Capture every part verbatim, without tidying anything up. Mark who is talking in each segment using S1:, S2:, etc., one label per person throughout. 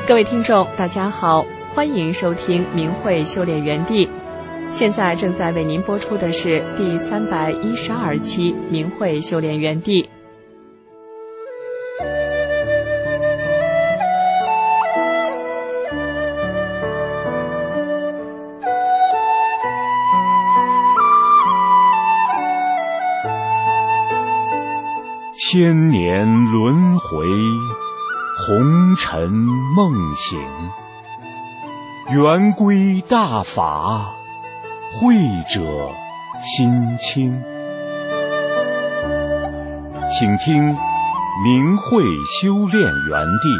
S1: 各位听众大家好，欢迎收听明慧修炼园地。现在正在为您播出的是第三百一十二期明慧修炼园地。
S2: 千年轮回，红尘梦醒，圆规大法，慧者心清。请听明慧修炼园地。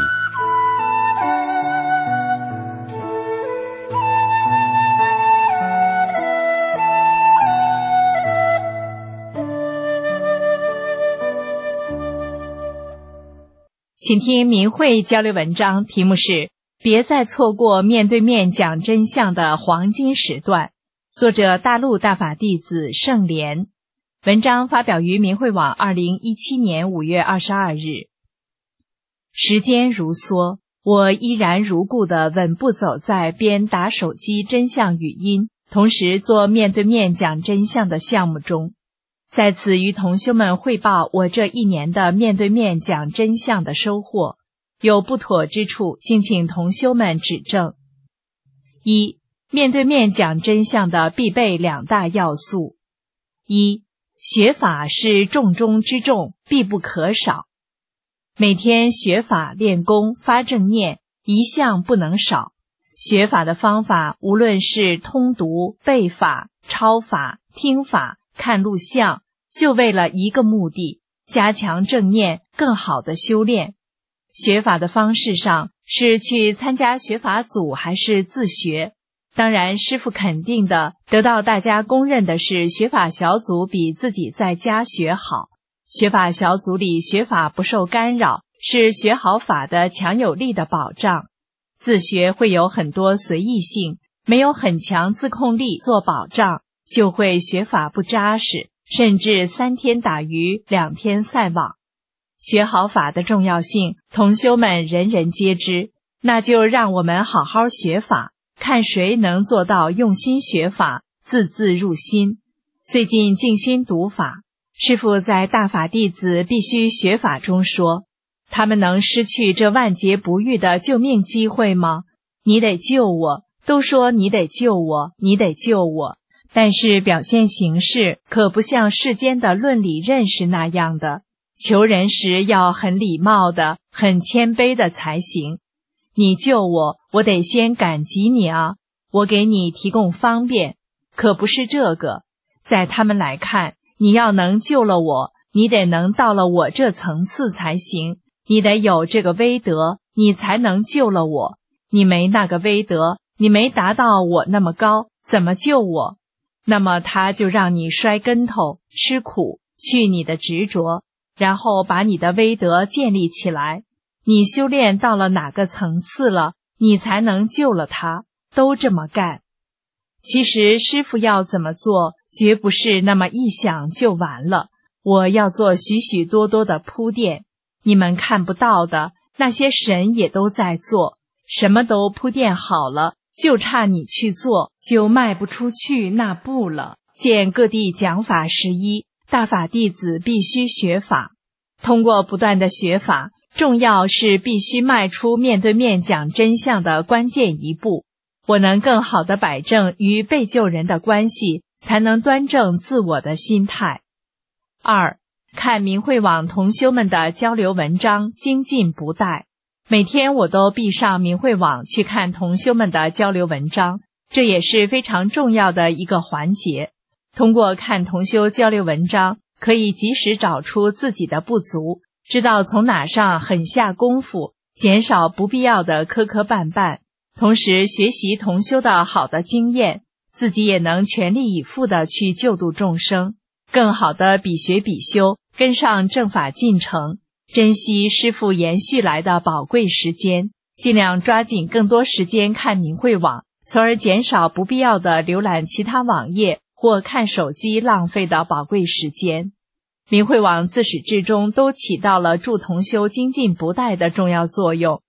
S3: 请听明慧交流文章，题目是别再错过面对面讲真相的黄金时段，作者大陆大法弟子圣莲。文章发表于明慧网二零一七年五月二十二日。时间如梭，我依然如故地稳步走在边打手机真相语音，同时做面对面讲真相的项目中。在此与同修们汇报我这一年的面对面讲真相的收获，有不妥之处，敬请同修们指正。一、面对面讲真相的必备两大要素。一、学法是重中之重，必不可少。每天学法练功发正念，一项不能少。学法的方法，无论是通读、背法、抄法、听法、看录像，就为了一个目的，加强正念，更好的修炼。学法的方式上，是去参加学法组还是自学？当然，师父肯定的，得到大家公认的是学法小组比自己在家学好。学法小组里学法不受干扰，是学好法的强有力的保障。自学会有很多随意性，没有很强自控力做保障，就会学法不扎实，甚至三天打鱼两天晒网。学好法的重要性，同修们人人皆知，那就让我们好好学法，看谁能做到用心学法，字字入心。最近静心读法，师父在大法弟子必须学法中说，他们能失去这万劫不遇的救命机会吗？你得救我，都说你得救我，你得救我，但是表现形式可不像世间的论理认识那样的，求人时要很礼貌的，很谦卑的才行。你救我，我得先感激你啊，我给你提供方便，可不是这个。在他们来看，你要能救了我，你得能到了我这层次才行，你得有这个威德，你才能救了我。你没那个威德，你没达到我那么高，怎么救我？那么他就让你摔跟头，吃苦，去你的执着，然后把你的威德建立起来。你修炼到了哪个层次了，你才能救了他，都这么干。其实师父要怎么做，绝不是那么一想就完了，我要做许许多多的铺垫，你们看不到的，那些神也都在做，什么都铺垫好了，就差你去做，就迈不出去那步了。见各地讲法十一，大法弟子必须学法。通过不断的学法，重要是必须迈出面对面讲真相的关键一步。我能更好地摆正与被救人的关系，才能端正自我的心态。二、看明慧网同修们的交流文章，精进不怠。每天我都闭上明慧网去看同修们的交流文章，这也是非常重要的一个环节。通过看同修交流文章，可以及时找出自己的不足，知道从哪上狠下功夫，减少不必要的磕磕绊绊，同时学习同修的好的经验，自己也能全力以赴地去救度众生，更好地比学比修，跟上正法进程，珍惜师父延续来的宝贵时间，尽量抓紧更多时间看明慧网，从而减少不必要的浏览其他网页或看手机浪费的宝贵时间。明慧网自始至终都起到了助同修精进不怠的重要作用，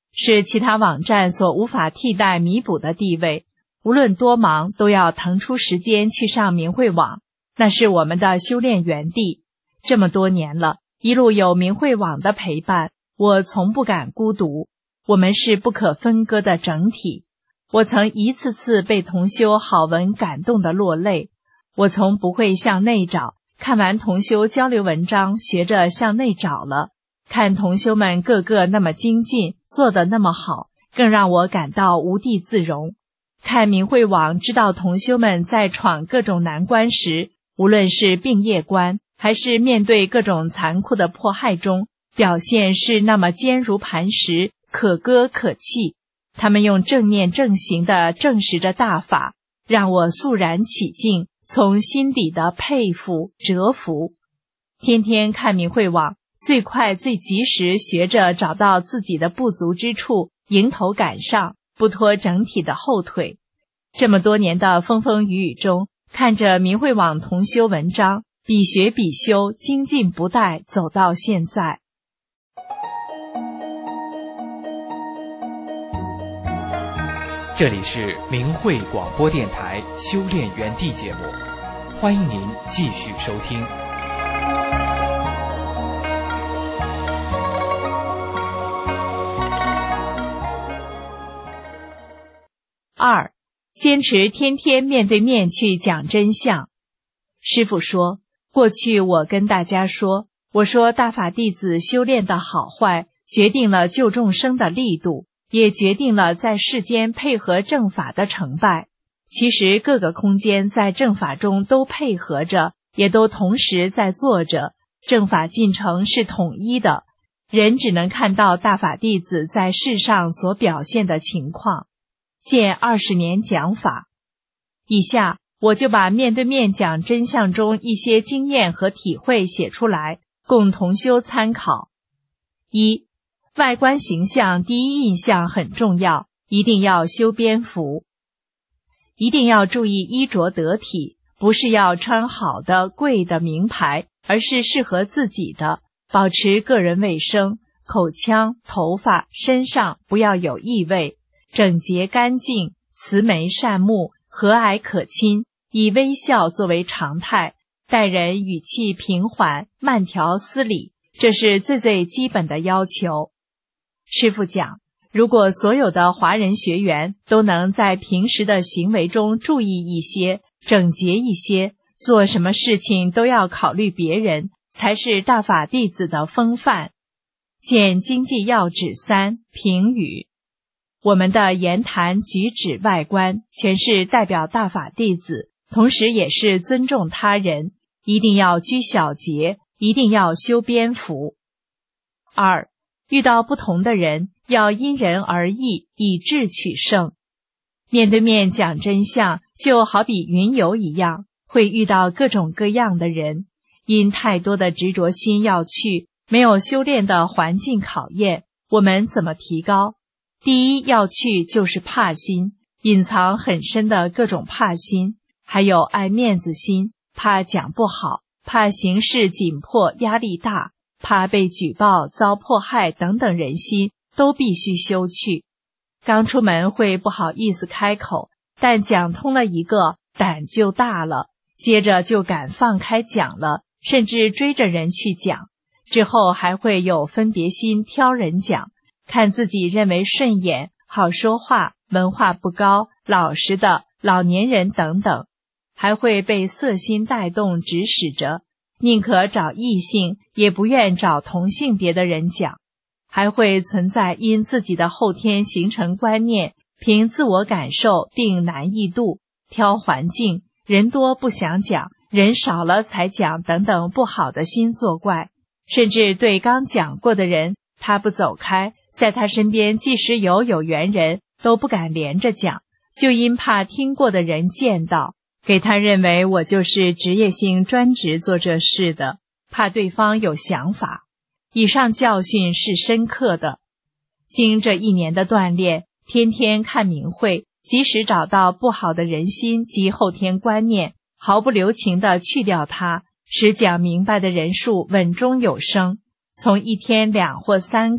S3: 是其他网站所无法替代弥补的地位。无论多忙，都要腾出时间去上明慧网，那是我们的修炼园地。这么多年了，一路有明慧网的陪伴，我从不敢孤独。我们是不可分割的整体。我曾一次次被同修好文感动得落泪。我从不会向内找，看完同修交流文章，学着向内找了。看同修们个个那么精进，做得那么好，更让我感到无地自容。看明慧网，知道同修们在闯各种难关时，无论是病业关，还是面对各种残酷的迫害中，表现是那么坚如磐石，可歌可泣。他们用正念正行地证实着大法，让我肃然起敬，从心底的佩服折服。天天看明慧网，最快最及时学着找到自己的不足之处，迎头赶上，不拖整体的后腿。这么多年的风风雨雨中，看着明慧网同修文章，比学比修，精进不怠，走到现在。
S4: 这里是明慧广播电台修炼园地节目，欢迎您继续收听。
S3: 二，坚持天天面对面去讲真相。师父说，过去我跟大家说，我说大法弟子修炼的好坏，决定了救众生的力度，也决定了在世间配合正法的成败。其实各个空间在正法中都配合着，也都同时在做着，正法进程是统一的。人只能看到大法弟子在世上所表现的情况。见二十年讲法。以下我就把面对面讲真相中一些经验和体会写出来，供同修参考。一、外观形象第一印象很重要，一定要修边幅。一定要注意衣着得体，不是要穿好的贵的名牌，而是适合自己的，保持个人卫生，口腔、头发、身上不要有异味，整洁干净，慈眉善目，和蔼可亲，以微笑作为常态，待人语气平缓，慢条斯理，这是最最基本的要求。师父讲，如果所有的华人学员都能在平时的行为中注意一些，整洁一些，做什么事情都要考虑别人，才是大法弟子的风范。见经济要旨三评语。我们的言谈举止外观全是代表大法弟子，同时也是尊重他人，一定要居小节，一定要修边幅。二、遇到不同的人，要因人而异，以智取胜。面对面讲真相，就好比云游一样，会遇到各种各样的人，因太多的执着心要去，没有修炼的环境考验，我们怎么提高？第一要去就是怕心，隐藏很深的各种怕心，还有爱面子心，怕讲不好，怕形势紧迫压力大，怕被举报遭迫害等等人心，都必须修去。刚出门会不好意思开口，但讲通了一个，胆就大了，接着就敢放开讲了，甚至追着人去讲，之后还会有分别心，挑人讲，看自己认为顺眼、好说话、文化不高、老实的老年人等等，还会被色心带动指使着，宁可找异性，也不愿找同性别的人讲，还会存在因自己的后天形成观念，凭自我感受定难易度，挑环境，人多不想讲，人少了才讲等等不好的心作怪，甚至对刚讲过的人，他不走开，在他身边即使有有缘人都不敢连着讲，就因怕听过的人见到，给他认为我就是职业性专职做这事的，怕对方有想法。以上教训是深刻的。经这一年的锻炼，天天看明慧，即使找到不好的人心及后天观念，毫不留情地去掉它，使讲明白的人数稳中有升，从一天两或三个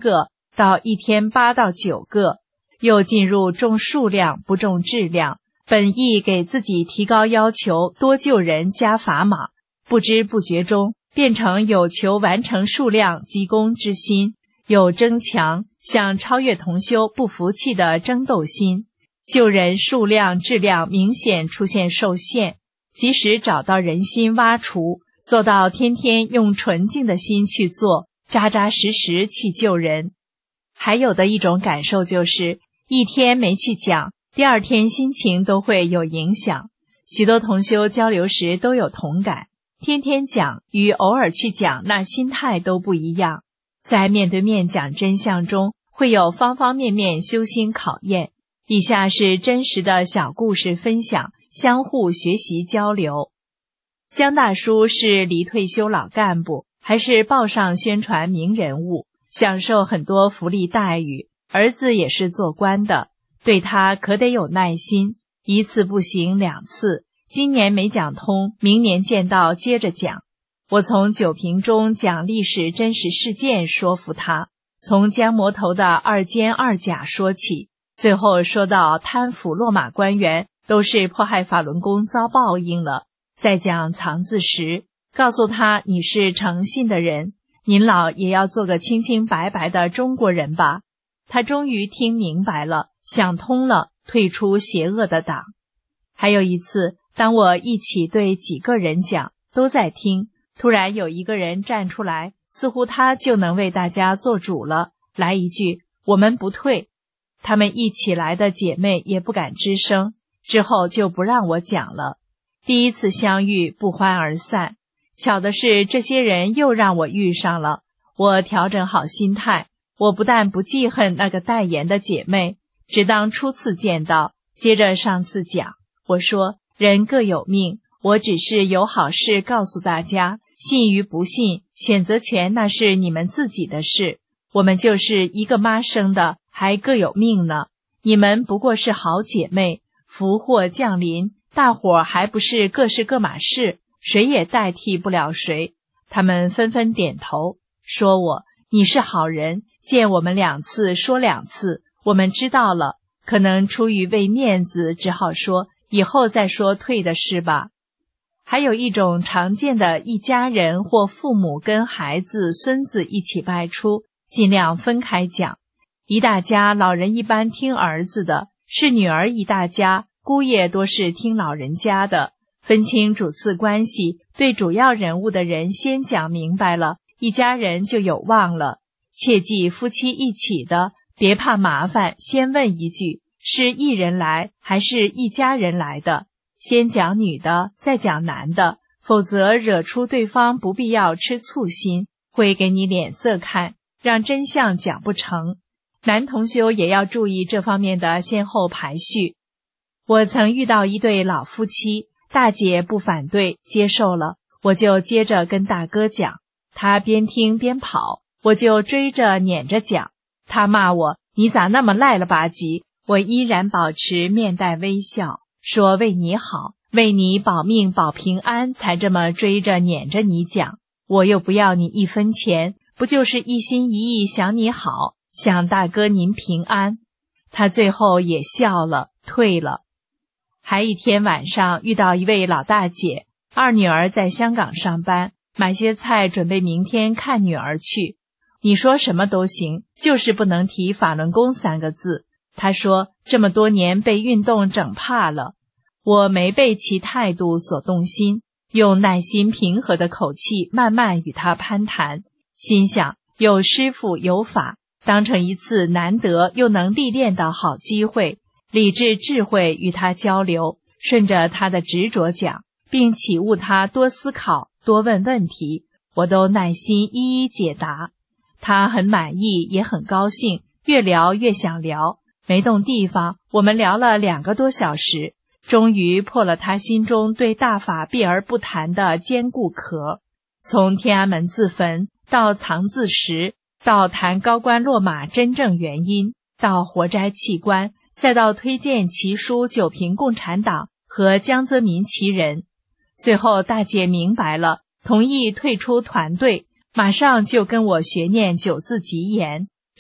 S3: 到一天八到九个，又进入重数量不重质量，本意给自己提高要求，多救人加砝码，不知不觉中变成有求完成数量积功之心，有争强想超越同修不服气的争斗心，救人数量质量明显出现受限，即使找到人心挖除，做到天天用纯净的心去做，扎扎实实去救人。还有的一种感受就是，一天没去讲，第二天心情都会有影响。许多同修交流时都有同感，天天讲与偶尔去讲，那心态都不一样。在面对面讲真相中，会有方方面面修心考验。以下是真实的小故事分享，相互学习交流。江大叔是离退休老干部，还是报上宣传名人物，享受很多福利待遇，儿子也是做官的，对他可得有耐心，一次不行两次，今年没讲通，明年见到接着讲。我从酒瓶中讲历史真实事件说服他，从江魔头的二奸二甲说起，最后说到贪腐落马官员都是迫害法轮功遭报应了，再讲藏字石，告诉他你是诚信的人，您老也要做个清清白白的中国人吧。他终于听明白了，想通了，退出邪恶的党。还有一次，当我一起对几个人讲，都在听，突然有一个人站出来，似乎他就能为大家做主了，来一句我们不退。他们一起来的姐妹也不敢吱声，之后就不让我讲了。第一次相遇，不欢而散。巧的是，这些人又让我遇上了。我调整好心态，我不但不记恨那个代言的姐妹，只当初次见到。接着上次讲，我说人各有命，我只是有好事告诉大家，信与不信，选择权那是你们自己的事。我们就是一个妈生的，还各有命呢。你们不过是好姐妹，福祸降临，大伙儿还不是各是各码事，谁也代替不了谁。他们纷纷点头，说我你是好人，见我们两次说两次，我们知道了，可能出于为面子，只好说以后再说退的事吧。还有一种常见的，一家人或父母跟孩子孙子一起外出，尽量分开讲。一大家老人一般听儿子的，是女儿一大家，姑爷多是听老人家的。分清主次关系，对主要人物的人先讲明白了，一家人就有望了。切记夫妻一起的，别怕麻烦，先问一句，是一人来还是一家人来的？先讲女的，再讲男的，否则惹出对方不必要吃醋心，会给你脸色看，让真相讲不成。男同修也要注意这方面的先后排序。我曾遇到一对老夫妻，大姐不反对，接受了，我就接着跟大哥讲，他边听边跑，我就追着撵着讲，他骂我你咋那么赖了吧唧，我依然保持面带微笑，说为你好，为你保命保平安才这么追着撵着你讲，我又不要你一分钱，不就是一心一意想你好，想大哥您平安。他最后也笑了，退了。还一天晚上遇到一位老大姐，二女儿在香港上班，买些菜准备明天看女儿去。你说什么都行，就是不能提法轮功三个字。她说这么多年被运动整怕了。我没被其态度所动心，用耐心平和的口气慢慢与她攀谈，心想有师父有法，当成一次难得又能历练的好机会，理智智慧与他交流，顺着他的执着讲，并启悟他多思考，多问问题，我都耐心一一解答。他很满意，也很高兴，越聊越想聊，没动地方，我们聊了两个多小时，终于破了他心中对大法避而不谈的坚固壳。从天安门自焚到藏字石，到谈高官落马真正原因，到活摘器官，再到推荐奇书九评共产党和江泽民其人。最后大姐明白了，同意退出团队，马上就跟我学念九字吉言，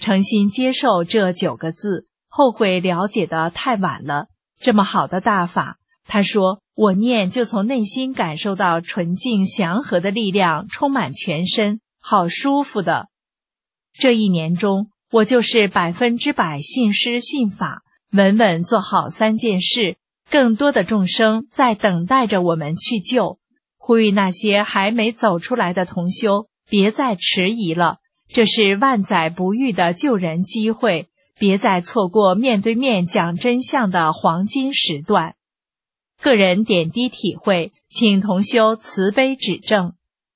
S3: 诚心接受这九个字，后悔了解得太晚了。这么好的大法，他说我念就从内心感受到纯净祥和的力量充满全身，好舒服的。这一年中，我就是百分之百信师信法，稳稳做好三件事，更多的众生在等待着我们去救。呼吁那些还没走出来的同修，别再迟疑了，这是万载不遇的救人机会，别再错过面对面讲真相的黄金时段。个人点滴体会，请同修慈悲指正。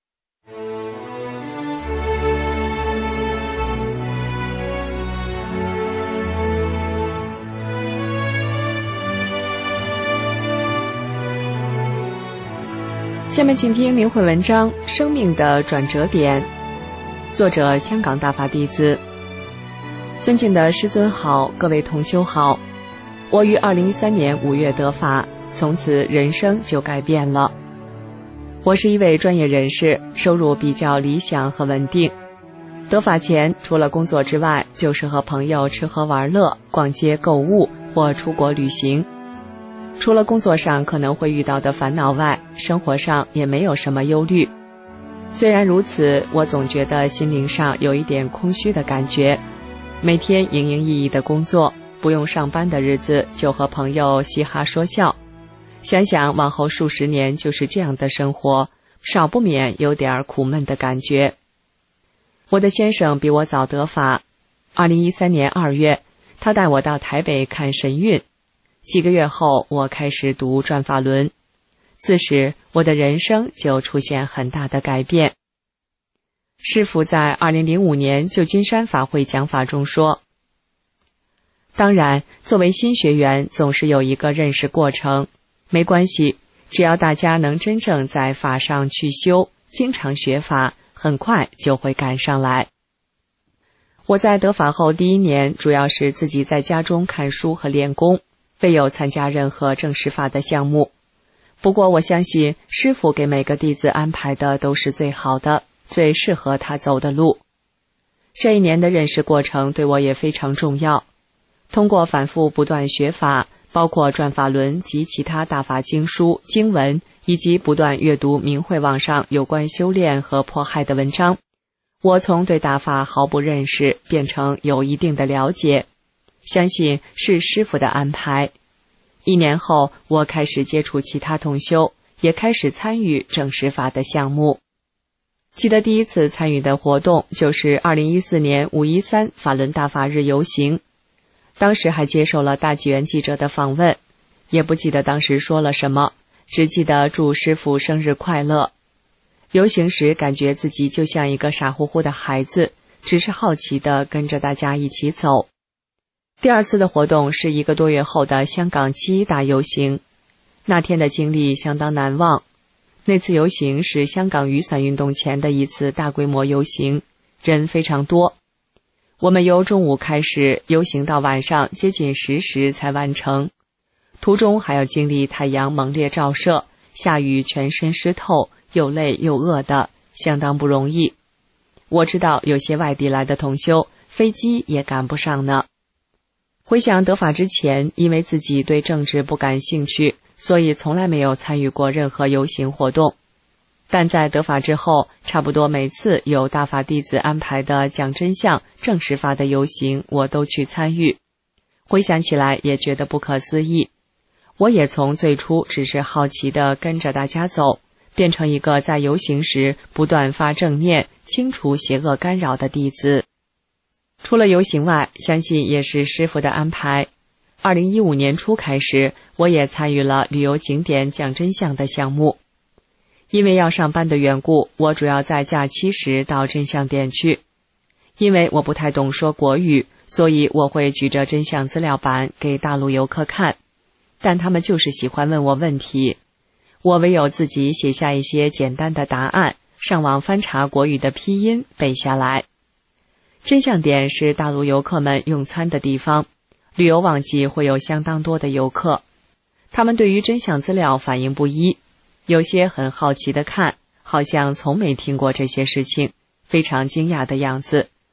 S1: 下面请听明慧文章《生命的转折点》，作者香港大法弟子。尊敬的师尊好，各位同修好。我于二零一三年五月得法，从此人生就改变了。我是一位专业人士，收入比较理想和稳定。得法前，除了工作之外，就是和朋友吃喝玩乐、逛街购物或出国旅行。除了工作上可能会遇到的烦恼外，生活上也没有什么忧虑。虽然如此，我总觉得心灵上有一点空虚的感觉。每天营营役役的工作，不用上班的日子就和朋友嘻哈说笑。想想往后数十年就是这样的生活，少不免有点苦闷的感觉。我的先生比我早得法，二零一三年二月，他带我到台北看神韵。几个月后，我开始读转法轮，自时我的人生就出现很大的改变。师父在二零零五年旧金山法会讲法中说，当然作为新学员总是有一个认识过程，没关系，只要大家能真正在法上去修，经常学法，很快就会赶上来。我在得法后第一年主要是自己在家中看书和练功，未有参加任何正实法的项目。不过我相信师父给每个弟子安排的都是最好的，最适合他走的路。这一年的认识过程对我也非常重要。通过反复不断学法，包括转法轮及其他大法经书、经文，以及不断阅读明慧网上有关修炼和迫害的文章，我从对大法毫不认识变成有一定的了解，相信是师父的安排。一年后，我开始接触其他同修，也开始参与正实法的项目。记得第一次参与的活动就是二零一四年五一三法轮大法日游行，当时还接受了大纪元记者的访问，也不记得当时说了什么，只记得祝师父生日快乐。游行时感觉自己就像一个傻乎乎的孩子，只是好奇地跟着大家一起走。第二次的活动是一个多月后的香港七一大游行，那天的经历相当难忘。那次游行是香港雨伞运动前的一次大规模游行，人非常多。我们由中午开始游行到晚上接近十时才完成，途中还要经历太阳猛烈照射，下雨全身湿透，又累又饿的，相当不容易。我知道有些外地来的同修，飞机也赶不上呢。回想得法之前，因为自己对政治不感兴趣，所以从来没有参与过任何游行活动。但在得法之后，差不多每次有大法弟子安排的讲真相、正实法的游行，我都去参与。回想起来也觉得不可思议。我也从最初只是好奇地跟着大家走，变成一个在游行时不断发正念、清除邪恶干扰的弟子。除了游行外，相信也是师父的安排。二零一五年初开始，我也参与了旅游景点讲真相的项目。因为要上班的缘故，我主要在假期时到真相点去。因为我不太懂说国语，所以我会举着真相资料板给大陆游客看，但他们就是喜欢问我问题。我唯有自己写下一些简单的答案，上网翻查国语的拼音背下来。真相点是大陆游客们用餐的地方，旅游旺季会有相当多的游客，他们对于真相资料反应不一，有些很好奇地看，好像从没听过这些事情，非常惊讶的样子。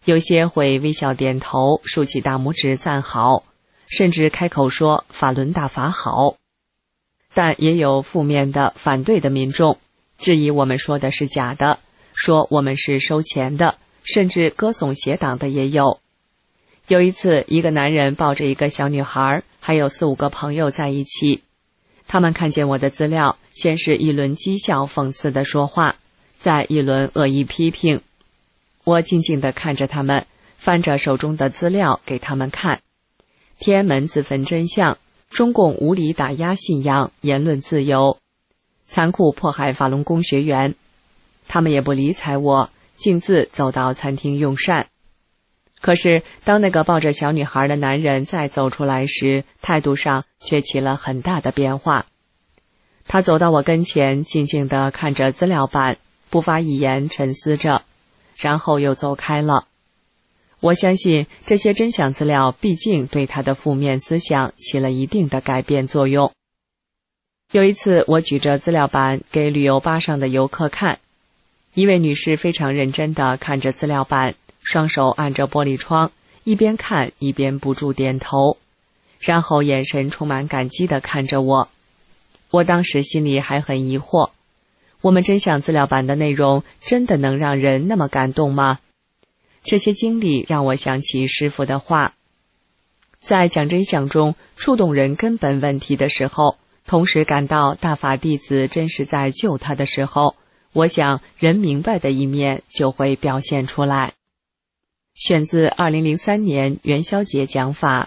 S1: 有些会微笑点头，竖起大拇指赞好，甚至开口说法轮大法好。但也有负面的反对的民众，质疑我们说的是假的，说我们是收钱的，甚至歌颂邪党的也有。有一次，一个男人抱着一个小女孩，还有四五个朋友在一起。他们看见我的资料，先是一轮讥笑讽刺的说话，再一轮恶意批评。我静静地看着他们，翻着手中的资料给他们看。天安门自焚真相，中共无理打压信仰，言论自由，残酷迫害法轮功学员。他们也不理睬我，径自走到餐厅用膳。可是当那个抱着小女孩的男人再走出来时，态度上却起了很大的变化。他走到我跟前，静静地看着资料板，不发一言，沉思着，然后又走开了。我相信这些真相资料毕竟对他的负面思想起了一定的改变作用。有一次，我举着资料板给旅游巴上的游客看，一位女士非常认真地看着资料板，双手按着玻璃窗，一边看一边不住点头，然后眼神充满感激地看着我。我当时心里还很疑惑，我们真相资料板的内容真的能让人那么感动吗？这些经历让我想起师父的话，在讲真相中触动人根本问题的时候，同时感到大法弟子真是在救他的时候，我想人明白的一面就会表现出来。选自二零零三年元宵节讲法。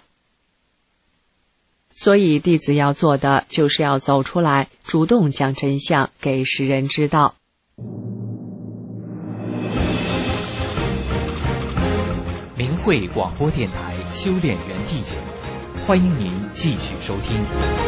S1: 所以弟子要做的就是要走出来，主动讲真相给世人知道。
S4: 明慧广播电台修炼园地节目，欢迎您继续收听。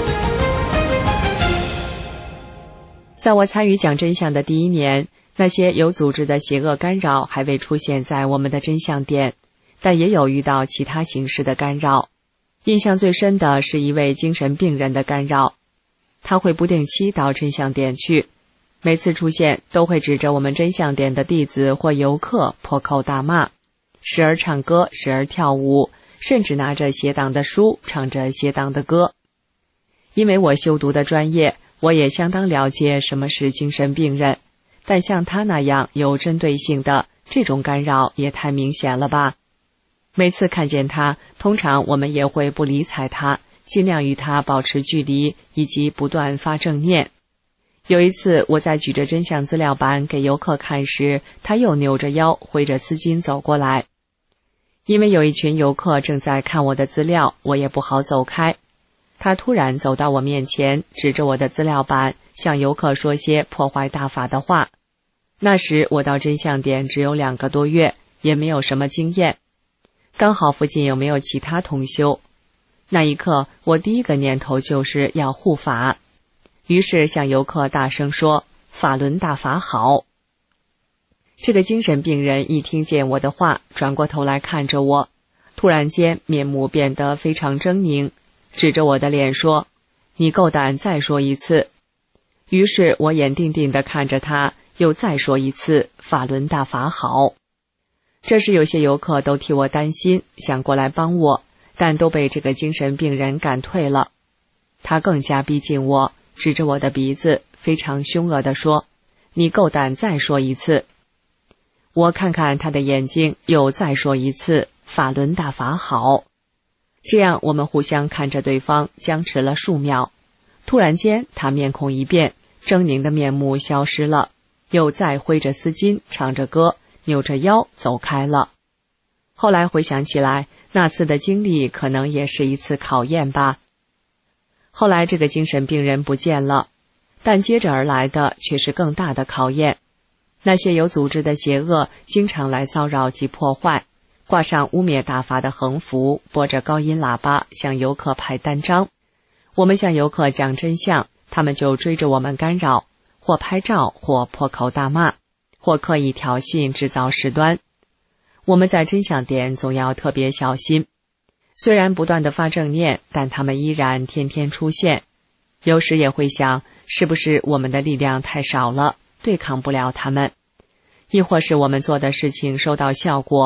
S1: 在我参与讲真相的第一年，那些有组织的邪恶干扰还未出现在我们的真相点，但也有遇到其他形式的干扰。印象最深的是一位精神病人的干扰，他会不定期到真相点去，每次出现都会指着我们真相点的弟子或游客破口大骂，时而唱歌，时而跳舞，甚至拿着邪党的书唱着邪党的歌。因为我修读的专业，我也相当了解什么是精神病人，但像他那样有针对性的这种干扰也太明显了吧。每次看见他，通常我们也会不理睬他，尽量与他保持距离，以及不断发正念。有一次我在举着真相资料板给游客看时，他又扭着腰挥着丝巾走过来。因为有一群游客正在看我的资料，我也不好走开。他突然走到我面前，指着我的资料板，向游客说些破坏大法的话。那时我到真相点只有两个多月，也没有什么经验，刚好附近有没有其他同修。那一刻我第一个念头就是要护法，于是向游客大声说法轮大法好。这个精神病人一听见我的话，转过头来看着我，突然间面目变得非常狰狞，指着我的脸说，你够胆再说一次。于是我眼定定地看着他，又再说一次法轮大法好。这时有些游客都替我担心，想过来帮我，但都被这个精神病人赶退了。他更加逼近我，指着我的鼻子，非常凶恶地说，你够胆再说一次。我看看他的眼睛，又再说一次法轮大法好。这样我们互相看着对方，僵持了数秒。突然间他面孔一变，狰狞的面目消失了，又再挥着丝巾，唱着歌，扭着腰走开了。后来回想起来，那次的经历可能也是一次考验吧。后来这个精神病人不见了，但接着而来的却是更大的考验。那些有组织的邪恶经常来骚扰及破坏，挂上污蔑大法的横幅，拨着高音喇叭向游客派单张。我们向游客讲真相，他们就追着我们干扰，或拍照，或破口大骂，或刻意挑衅制造事端。我们在真相点总要特别小心，虽然不断地发正念，但他们依然天天出现。有时也会想，是不是我们的力量太少了，对抗不了他们，亦或是我们做的事情收到效果，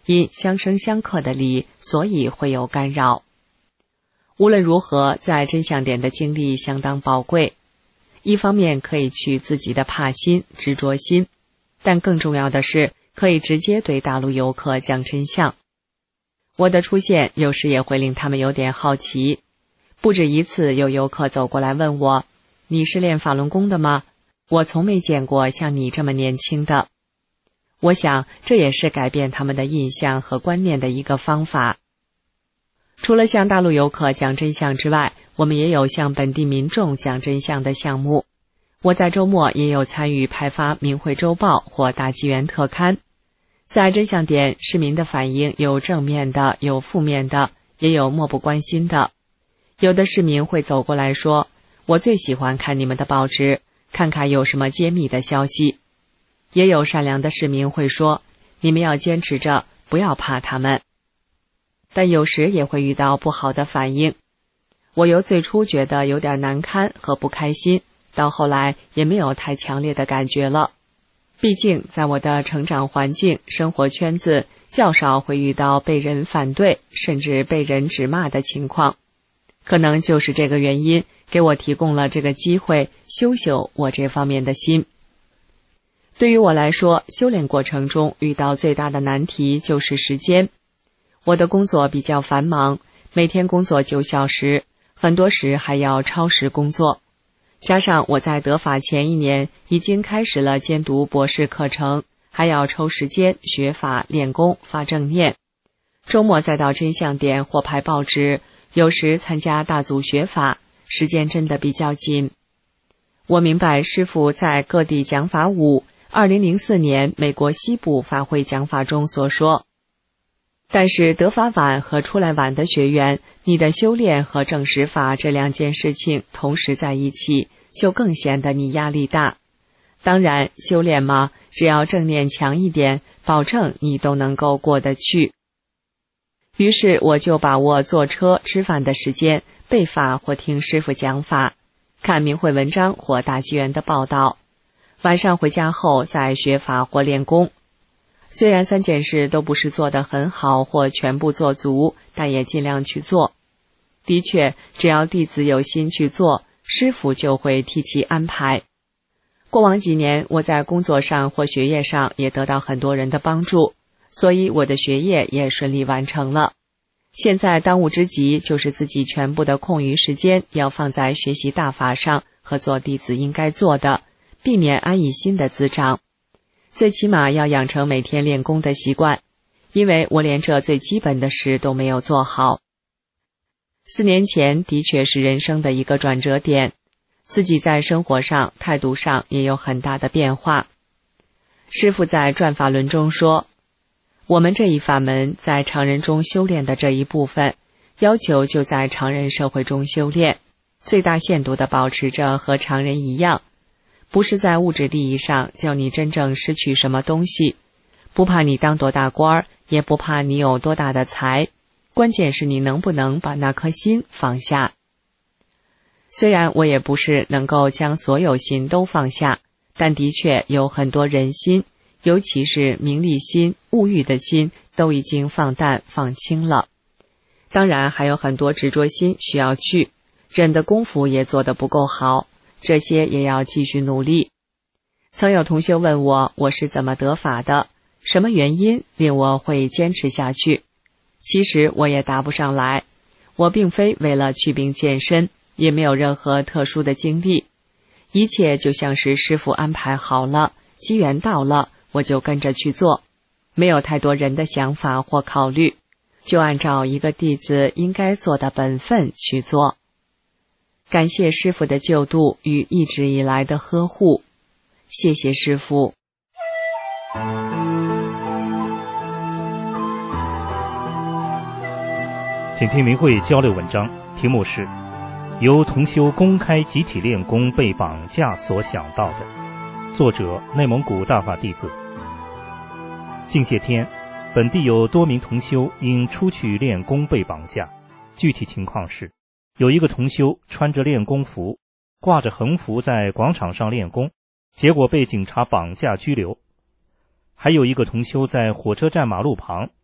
S1: 因相生相克的理，所以会有干扰。无论如何，在真相点的经历相当宝贵。一方面可以去自己的怕心、执着心，但更重要的是可以直接对大陆游客讲真相。我的出现有时也会令他们有点好奇，不止一次有游客走过来问我：你是练法轮功的吗？我从没见过像你这么年轻的。我想这也是改变他们的印象和观念的一个方法。除了向大陆游客讲真相之外，我们也有向本地民众讲真相的项目。我在周末也有参与派发明慧周报或大纪元特刊。在真相点，市民的反应有正面的，有负面的，也有漠不关心的。有的市民会走过来说：我最喜欢看你们的报纸，看看有什么揭秘的消息。也有善良的市民会说：你们要坚持着，不要怕他们。但有时也会遇到不好的反应。我由最初觉得有点难堪和不开心，到后来也没有太强烈的感觉了。毕竟在我的成长环境、生活圈子，较少会遇到被人反对，甚至被人指骂的情况。可能就是这个原因，给我提供了这个机会，修修我这方面的心。对于我来说，修炼过程中遇到最大的难题就是时间。我的工作比较繁忙，每天工作九小时，很多时还要超时工作。加上我在得法前一年已经开始了监读博士课程，还要抽时间学法、练功、发正念。周末再到真相点或拍报纸，有时参加大组学法，时间真的比较紧。我明白师父在各地讲法五二零零四年美国西部法会讲法中所说，但是得法晚和出来晚的学员，你的修炼和证实法这两件事情同时在一起，就更显得你压力大。当然，修炼嘛，只要正念强一点，保证你都能够过得去。于是我就把握坐车吃饭的时间，背法或听师父讲法，看明慧文章或大纪元的报道。晚上回家后再学法或练功。虽然三件事都不是做得很好或全部做足，但也尽量去做。的确，只要弟子有心去做，师父就会替其安排。过往几年，我在工作上或学业上也得到很多人的帮助，所以我的学业也顺利完成了。现在当务之急就是自己全部的空余时间要放在学习大法上和做弟子应该做的，避免安逸心的滋长。最起码要养成每天练功的习惯，因为我连这最基本的事都没有做好。四年前的确是人生的一个转折点，自己在生活上、态度上也有很大的变化。师父在转法轮中说，我们这一法门在常人中修炼的这一部分，要求就在常人社会中修炼，最大限度地保持着和常人一样，不是在物质利益上叫你真正失去什么东西，不怕你当多大官，也不怕你有多大的财，关键是你能不能把那颗心放下。虽然我也不是能够将所有心都放下，但的确有很多人心，尤其是名利心、物欲的心，都已经放淡放轻了。当然还有很多执着心需要去，忍的功夫也做得不够好，这些也要继续努力。曾有同修问我，我是怎么得法的，什么原因令我会坚持下去？其实我也答不上来，我并非为了祛病健身，也没有任何特殊的经历，一切就像是师父安排好了，机缘到了，我就跟着去做，没有太多人的想法或考虑，就按照一个弟子应该做的本分去做。感谢师父的救度与一直以来的呵护，谢谢师父。
S5: 请听明慧交流文章，题目是由同修公开集体练功被绑架所想到的，作者内蒙古大法弟子。近些天，本地有多名同修因出去练功被绑架，具体情况是，有一个同修穿着练功服，挂着横幅在广场上练功，结果被警察绑架拘留。还有一个同修在火车站马路旁，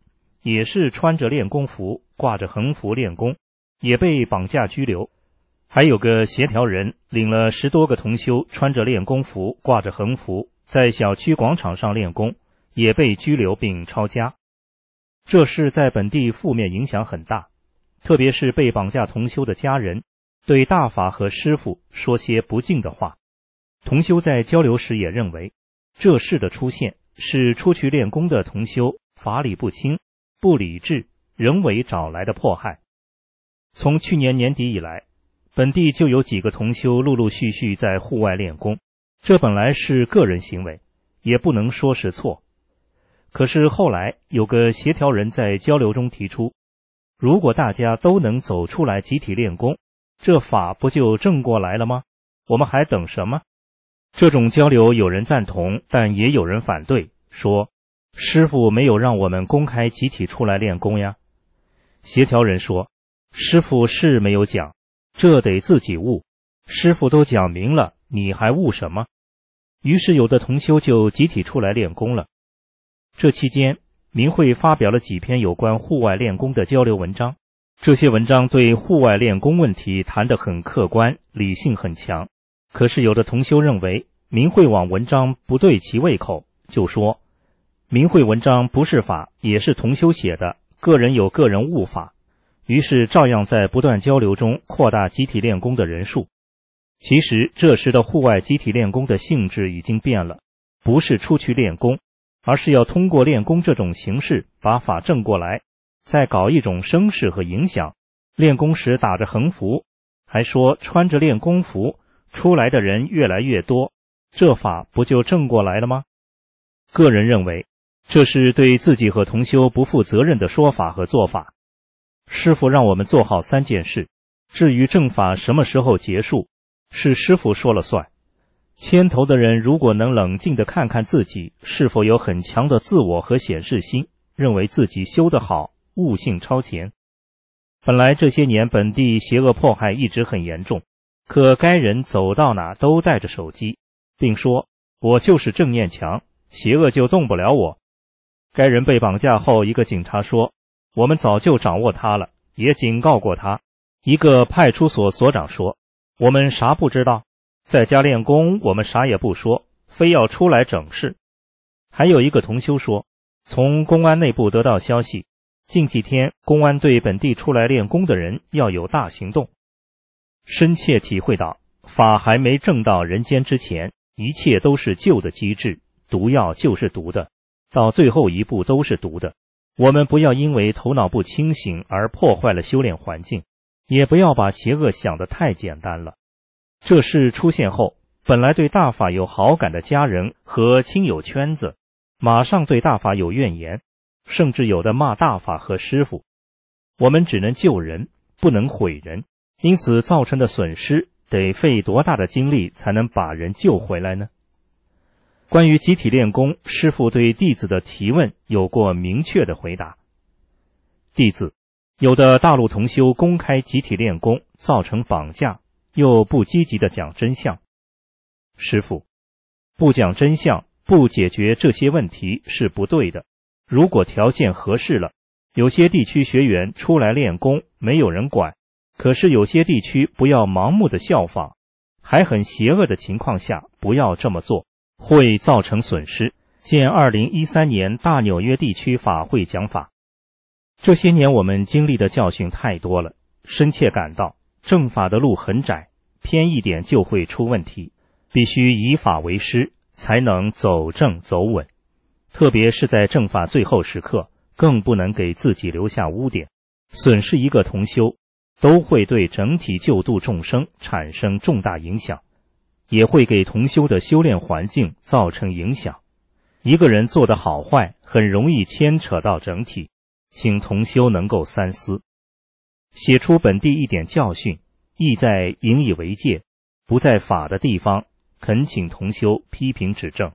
S5: 也是穿着练功服，挂着横幅练功，也被绑架拘留。还有个协调人领了十多个同修，穿着练功服，挂着横幅，在小区广场上练功，也被拘留并抄家。这事在本地负面影响很大，特别是被绑架同修的家人对大法和师父说些不敬的话。同修在交流时也认为，这事的出现是出去练功的同修法理不清、不理智，人为找来的迫害。从去年年底以来，本地就有几个同修陆陆续续在户外练功，这本来是个人行为，也不能说是错。可是后来有个协调人在交流中提出，如果大家都能走出来集体练功，这法不就正过来了吗？我们还等什么？这种交流有人赞同，但也有人反对，说师父没有让我们公开集体出来练功呀。协调人说，师父是没有讲，这得自己悟，师父都讲明了，你还悟什么？于是有的同修就集体出来练功了。这期间，明慧发表了几篇有关户外练功的交流文章，这些文章对户外练功问题谈得很客观，理性很强。可是有的同修认为明慧网文章不对其胃口，就说明慧文章不是法，也是同修写的，个人有个人悟法，于是照样在不断交流中扩大集体练功的人数。其实这时的户外集体练功的性质已经变了，不是出去练功，而是要通过练功这种形式把法正过来，再搞一种声势和影响。练功时打着横幅，还说穿着练功服出来的人越来越多，这法不就正过来了吗？个人认为，这是对自己和同修不负责任的说法和做法。师父让我们做好三件事，至于正法什么时候结束，是师父说了算。牵头的人如果能冷静地看看自己是否有很强的自我和显示心，认为自己修得好，悟性超前。本来这些年本地邪恶迫害一直很严重，可该人走到哪都带着手机，并说我就是正念强，邪恶就动不了我。该人被绑架后，一个警察说我们早就掌握他了，也警告过他。一个派出所所长说我们啥不知道，在家练功我们啥也不说，非要出来整事。还有一个同修说，从公安内部得到消息，近几天公安对本地出来练功的人要有大行动。深切体会到法还没正到人间之前，一切都是旧的机制，毒药就是毒的，到最后一步都是毒的。我们不要因为头脑不清醒而破坏了修炼环境，也不要把邪恶想得太简单了。这事出现后，本来对大法有好感的家人和亲友圈子，马上对大法有怨言，甚至有的骂大法和师父。我们只能救人，不能毁人，因此造成的损失得费多大的精力才能把人救回来呢？关于集体练功，师父对弟子的提问有过明确的回答。弟子，有的大陆同修公开集体练功，造成绑架，又不积极地讲真相。师父，不讲真相，不解决这些问题是不对的。如果条件合适了，有些地区学员出来练功，没有人管，可是有些地区不要盲目的效仿，还很邪恶的情况下不要这么做，会造成损失。见二零一三年大纽约地区法会讲法。这些年我们经历的教训太多了，深切感到正法的路很窄，偏一点就会出问题，必须以法为师，才能走正走稳。特别是在正法最后时刻，更不能给自己留下污点，损失一个同修，都会对整体救度众生产生重大影响，也会给同修的修炼环境造成影响。一个人做的好坏，很容易牵扯到整体，请同修能够三思。写出本地一点教训，意在引以为戒，不在法的地方，恳请同修批评指正。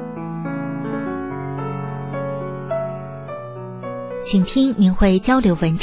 S6: 请听明慧交流文章，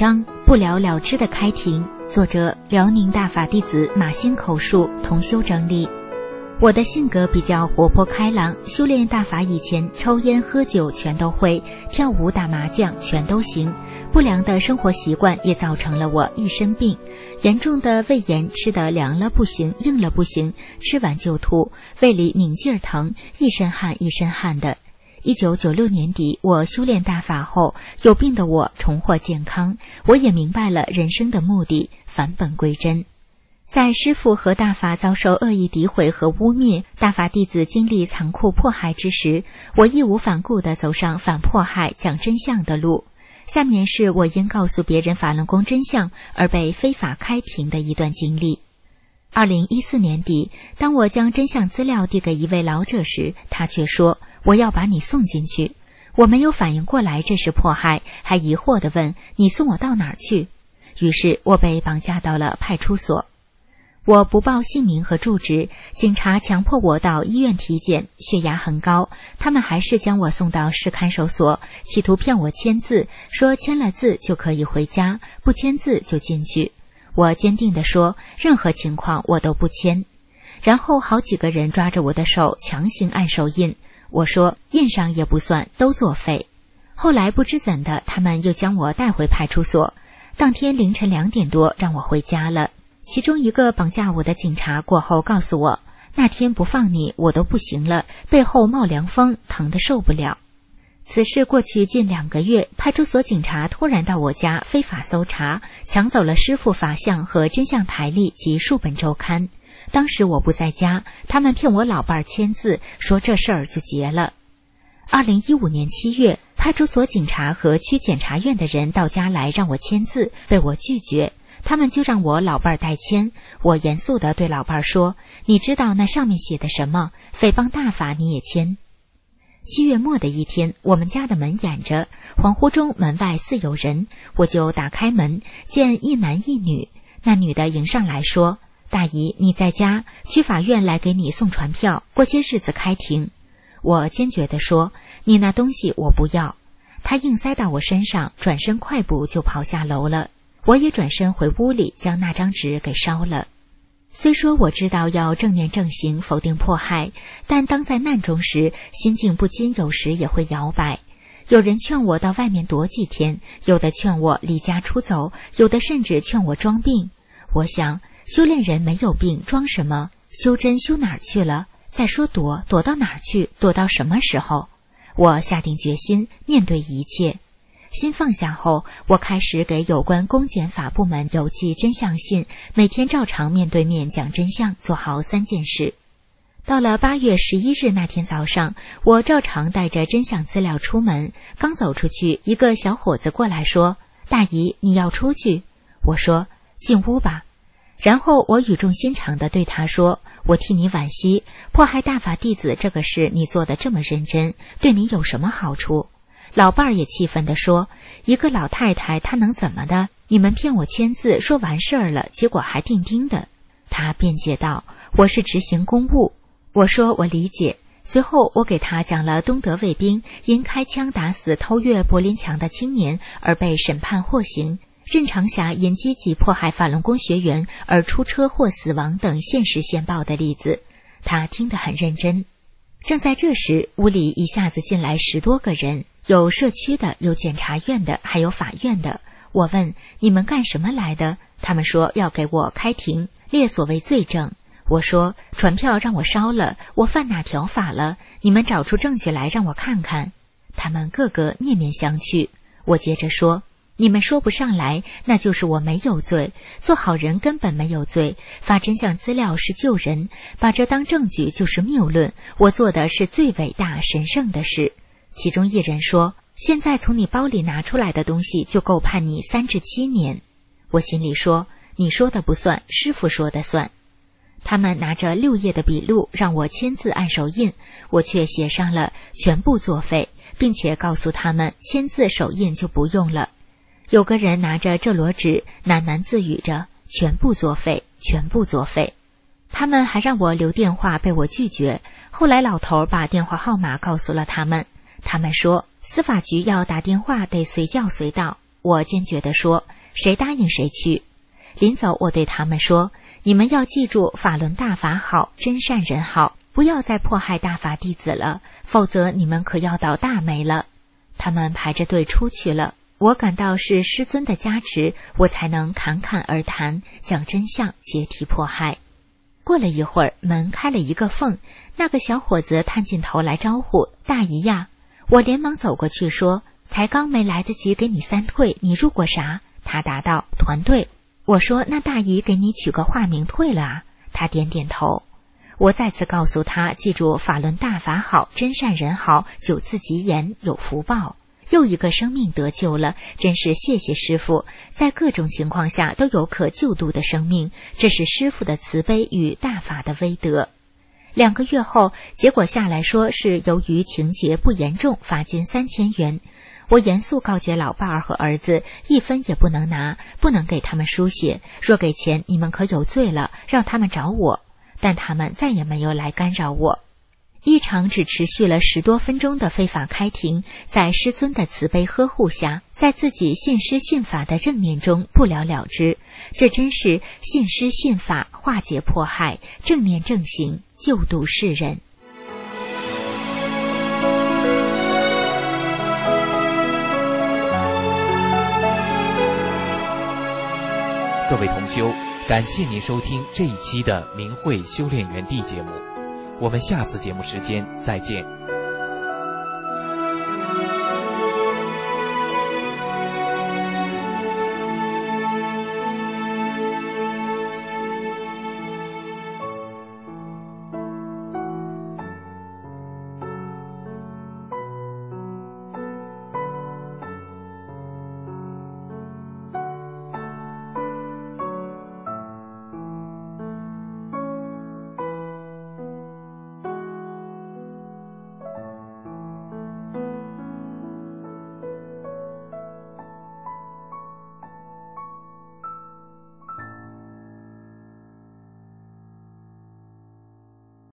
S6: 不了了之的开庭，作者辽宁大法弟子马新口述，同修整理。我的性格比较活泼开朗，修炼大法以前，抽烟喝酒全都会，跳舞打麻将全都行。不良的生活习惯也造成了我一身病，严重的胃炎，吃得凉了不行，硬了不行，吃完就吐，胃里拧劲儿疼，一身汗一身汗的。一九九六年底，我修炼大法后，有病的我重获健康，我也明白了人生的目的，返本归真。在师父和大法遭受恶意诋毁和污蔑，大法弟子经历残酷迫害之时，我义无反顾地走上反迫害、讲真相的路。下面是我因告诉别人法轮功真相而被非法开庭的一段经历。二零一四年底，当我将真相资料递给一位老者时，他却说我要把你送进去。我没有反应过来这是迫害，还疑惑地问你送我到哪儿去？于是我被绑架到了派出所。我不报姓名和住址，警察强迫我到医院体检，血压很高，他们还是将我送到市看守所，企图骗我签字，说签了字就可以回家，不签字就进去。我坚定地说，任何情况我都不签。然后好几个人抓着我的手强行按手印，我说印上也不算，都作废。后来不知怎的，他们又将我带回派出所，当天凌晨两点多让我回家了。其中一个绑架我的警察过后告诉我，那天不放你我都不行了，背后冒凉风，疼得受不了。此事过去近两个月，派出所警察突然到我家非法搜查，抢走了师父法相和真相台历及数本周刊。当时我不在家，他们骗我老伴儿签字，说这事儿就结了。二零一五年七月，派出所警察和区检察院的人到家来让我签字，被我拒绝。他们就让我老伴儿代签，我严肃地对老伴儿说，你知道那上面写的什么？诽谤大法你也签。七月末的一天，我们家的门掩着，恍惚中门外似有人，我就打开门，见一男一女。那女的迎上来说，大姨你在家，区法院来给你送传票，过些日子开庭。我坚决地说，你那东西我不要。她硬塞到我身上，转身快步就跑下楼了。我也转身回屋里，将那张纸给烧了。虽说我知道要正念正行，否定迫害，但当在难中时，心境不禁有时也会摇摆。有人劝我到外面躲几天，有的劝我离家出走，有的甚至劝我装病。我想，修炼人没有病，装什么？修真修哪儿去了？再说躲，躲到哪儿去？躲到什么时候？我下定决心，面对一切。心放下后，我开始给有关公检法部门邮寄真相信，每天照常面对面讲真相，做好三件事。到了八月十一日那天早上，我照常带着真相资料出门，刚走出去，一个小伙子过来说，大姨你要出去？我说进屋吧。然后我语重心长地对他说，我替你惋惜，迫害大法弟子这个事你做得这么认真，对你有什么好处？老伴儿也气愤地说，一个老太太她能怎么的？你们骗我签字说完事儿了，结果还钉钉的。他辩解道，我是执行公务。我说我理解。随后我给他讲了东德卫兵因开枪打死偷越柏林墙的青年而被审判获刑，任长霞因积极迫害法轮功学员而出车祸死亡等现实现报的例子。他听得很认真。正在这时，屋里一下子进来十多个人，有社区的，有检察院的，还有法院的。我问你们干什么来的？他们说要给我开庭，列所谓罪证。我说传票让我烧了，我犯哪条法了？你们找出证据来让我看看。他们个个面面相觑。我接着说，你们说不上来，那就是我没有罪，做好人根本没有罪，发真相资料是救人，把这当证据就是谬论，我做的是最伟大神圣的事。其中一人说，现在从你包里拿出来的东西就够判你三至七年。我心里说，你说的不算，师父说的算。他们拿着六页的笔录让我签字按手印，我却写上了全部作废，并且告诉他们签字手印就不用了。有个人拿着这摞纸喃喃自语着，全部作废，全部作废。他们还让我留电话，被我拒绝。后来老头把电话号码告诉了他们，他们说司法局要打电话得随叫随到。我坚决地说， 谁答应谁去。临走，我对他们说，你们要记住法轮大法好，真善人好，不要再迫害大法弟子了，否则你们可要倒大霉了。他们排着队出去了。我感到是师尊的加持，我才能侃侃而谈，讲真相，解体迫害。过了一会儿，门开了一个缝，那个小伙子探进头来招呼，大姨呀。我连忙走过去说，才刚没来得及给你三退，你入过啥？他答道，团队。我说，那大姨给你取个化名退了啊？他点点头。我再次告诉他，记住法轮大法好，真善人好，九字吉言，有福报。又一个生命得救了，真是谢谢师父，在各种情况下都有可救度的生命，这是师父的慈悲与大法的威德。两个月后，结果下来说是由于情节不严重，罚金三千元。我严肃告诫老伴儿和儿子，一分也不能拿，不能给他们输血，若给钱，你们可有罪了，让他们找我。但他们再也没有来干扰我。一场只持续了十多分钟的非法开庭，在师尊的慈悲呵护下，在自己信师信法的正念中不了了之。这真是信师信法，化解迫害，正念正行，救度世人。
S4: 各位同修，感谢您收听这一期的明慧修炼园地节目，我们下次节目时间再见。